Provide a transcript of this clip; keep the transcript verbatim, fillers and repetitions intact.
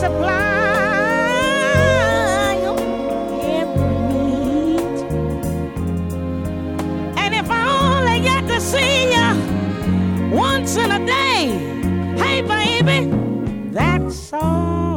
supply your every need. And if I only get to see you once in a day, hey baby, that's all